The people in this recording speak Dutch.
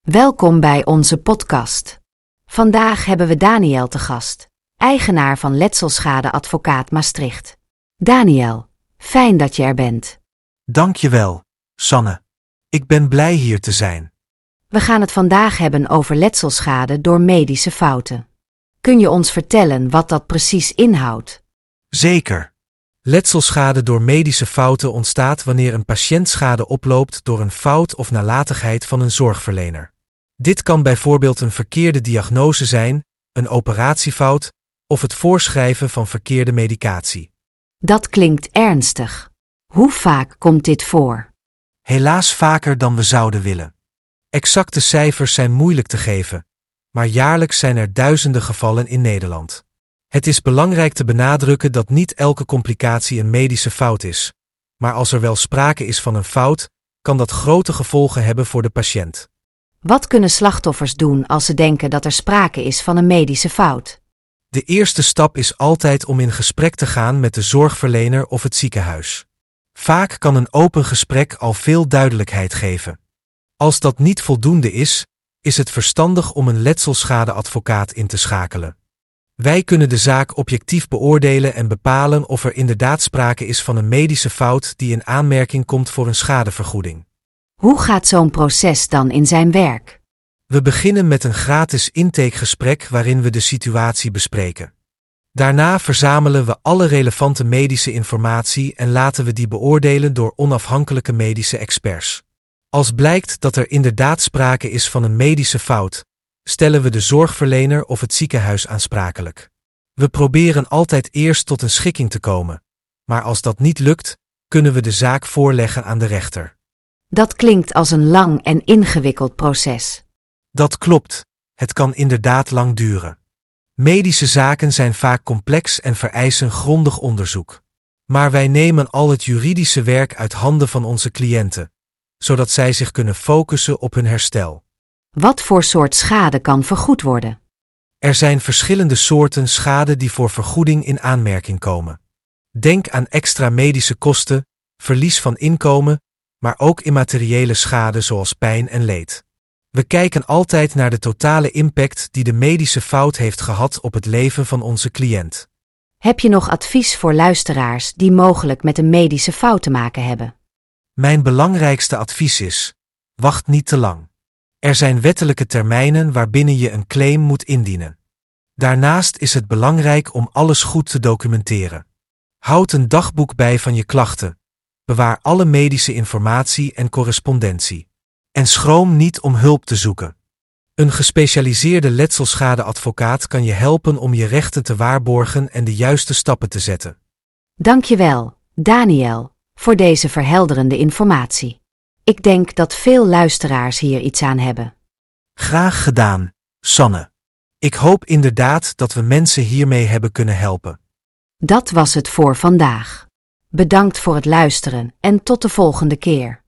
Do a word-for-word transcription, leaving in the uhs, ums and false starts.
Welkom bij onze podcast. Vandaag hebben we Daniel te gast, eigenaar van Letselschade Advocaat Maastricht. Daniel, fijn dat je er bent. Dank je wel, Sanne. Ik ben blij hier te zijn. We gaan het vandaag hebben over letselschade door medische fouten. Kun je ons vertellen wat dat precies inhoudt? Zeker. Letselschade door medische fouten ontstaat wanneer een patiënt schade oploopt door een fout of nalatigheid van een zorgverlener. Dit kan bijvoorbeeld een verkeerde diagnose zijn, een operatiefout of het voorschrijven van verkeerde medicatie. Dat klinkt ernstig. Hoe vaak komt dit voor? Helaas vaker dan we zouden willen. Exacte cijfers zijn moeilijk te geven, maar jaarlijks zijn er duizenden gevallen in Nederland. Het is belangrijk te benadrukken dat niet elke complicatie een medische fout is, maar als er wel sprake is van een fout, kan dat grote gevolgen hebben voor de patiënt. Wat kunnen slachtoffers doen als ze denken dat er sprake is van een medische fout? De eerste stap is altijd om in gesprek te gaan met de zorgverlener of het ziekenhuis. Vaak kan een open gesprek al veel duidelijkheid geven. Als dat niet voldoende is, is het verstandig om een letselschadeadvocaat in te schakelen. Wij kunnen de zaak objectief beoordelen en bepalen of er inderdaad sprake is van een medische fout die in aanmerking komt voor een schadevergoeding. Hoe gaat zo'n proces dan in zijn werk? We beginnen met een gratis intakegesprek waarin we de situatie bespreken. Daarna verzamelen we alle relevante medische informatie en laten we die beoordelen door onafhankelijke medische experts. Als blijkt dat er inderdaad sprake is van een medische fout, stellen we de zorgverlener of het ziekenhuis aansprakelijk. We proberen altijd eerst tot een schikking te komen, maar als dat niet lukt, kunnen we de zaak voorleggen aan de rechter. Dat klinkt als een lang en ingewikkeld proces. Dat klopt, het kan inderdaad lang duren. Medische zaken zijn vaak complex en vereisen grondig onderzoek. Maar wij nemen al het juridische werk uit handen van onze cliënten, zodat zij zich kunnen focussen op hun herstel. Wat voor soort schade kan vergoed worden? Er zijn verschillende soorten schade die voor vergoeding in aanmerking komen. Denk aan extra medische kosten, verlies van inkomen, maar ook immateriële schade zoals pijn en leed. We kijken altijd naar de totale impact die de medische fout heeft gehad op het leven van onze cliënt. Heb je nog advies voor luisteraars die mogelijk met een medische fout te maken hebben? Mijn belangrijkste advies is: wacht niet te lang. Er zijn wettelijke termijnen waarbinnen je een claim moet indienen. Daarnaast is het belangrijk om alles goed te documenteren. Houd een dagboek bij van je klachten. Bewaar alle medische informatie en correspondentie. En schroom niet om hulp te zoeken. Een gespecialiseerde letselschadeadvocaat kan je helpen om je rechten te waarborgen en de juiste stappen te zetten. Dankjewel, Daniel, voor deze verhelderende informatie. Ik denk dat veel luisteraars hier iets aan hebben. Graag gedaan, Sanne. Ik hoop inderdaad dat we mensen hiermee hebben kunnen helpen. Dat was het voor vandaag. Bedankt voor het luisteren en tot de volgende keer.